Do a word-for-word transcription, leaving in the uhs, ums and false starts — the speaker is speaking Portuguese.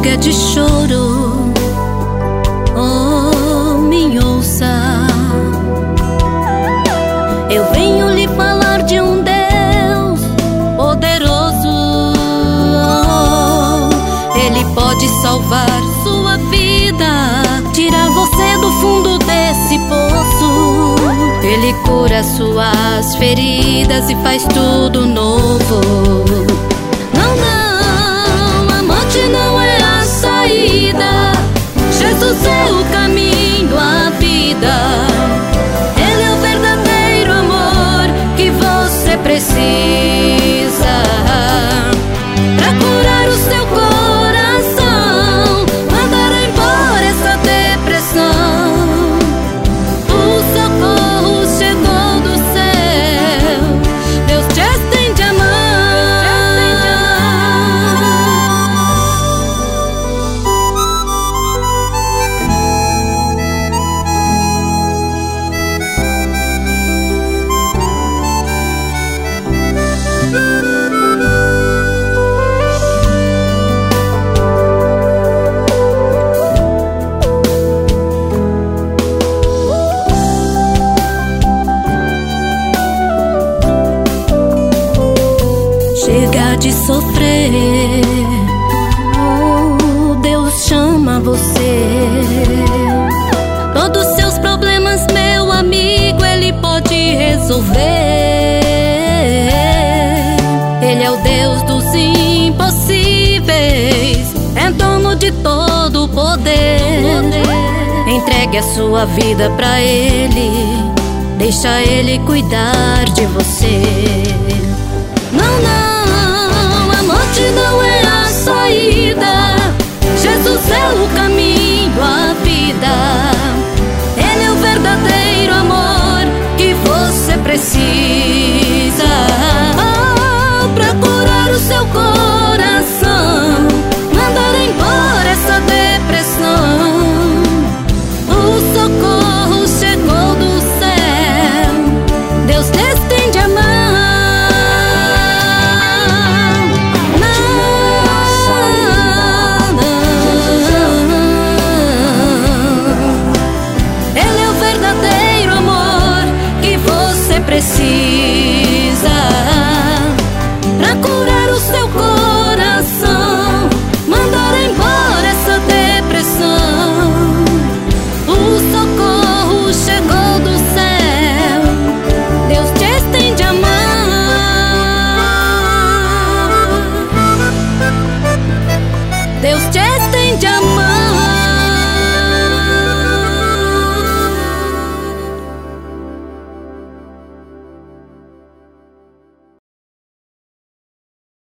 chega de choro, oh, me ouça. Eu venho lhe falar de um Deus poderoso. Ele pode salvar sua vida, tirar você do fundo desse poço. Ele cura suas feridas e faz tudo novo. Não, não, a morte não é a saída. Jesus é o caminho, a vida. Ele é o verdadeiro amor que você precisa pra curar o seu coração, mandar embora essa depressão. O socorro chegou do céu, Deus te estende a mão. Chega de sofrer, oh, Deus chama você. Todos seus problemas, meu amigo, Ele pode resolver. Ele é o Deus dos impossíveis, é dono de todo o poder. Entregue a sua vida pra Ele, deixa Ele cuidar de você.